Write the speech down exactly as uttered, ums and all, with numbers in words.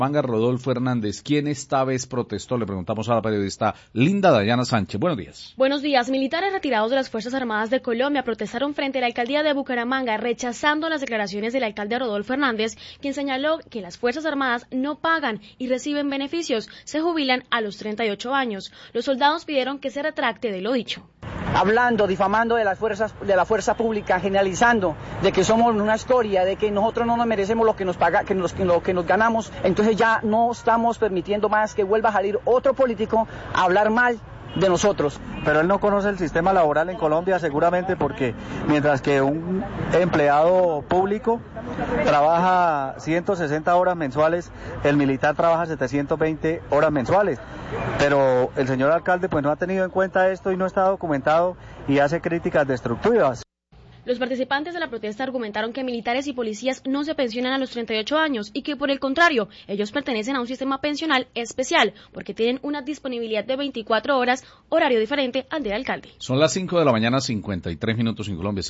Manga, Rodolfo Hernández, ¿quién esta vez protestó? Le preguntamos a la periodista Linda Dayana Sánchez. Buenos días. Buenos días. Militares retirados de las Fuerzas Armadas de Colombia protestaron frente a la alcaldía de Bucaramanga, rechazando las declaraciones del alcalde Rodolfo Hernández, quien señaló que las Fuerzas Armadas no pagan y reciben beneficios, se jubilan a los treinta y ocho años. Los soldados pidieron que se retracte de lo dicho. Hablando, difamando de las fuerzas, de la fuerza pública, generalizando de que somos una escoria, de que nosotros no nos merecemos lo que nos paga, que nos, lo que nos ganamos, entonces ya no estamos permitiendo más que vuelva a salir otro político a hablar mal de nosotros. Pero él no conoce el sistema laboral en Colombia seguramente, porque mientras que un empleado público trabaja ciento sesenta horas mensuales, el militar trabaja setecientas veinte horas mensuales. Pero el señor alcalde pues no ha tenido en cuenta esto y no está documentado y hace críticas destructivas. Los participantes de la protesta argumentaron que militares y policías no se pensionan a los treinta y ocho años y que, por el contrario, ellos pertenecen a un sistema pensional especial porque tienen una disponibilidad de veinticuatro horas, horario diferente al del alcalde. Son las cinco de la mañana, cincuenta y tres minutos en Colombia.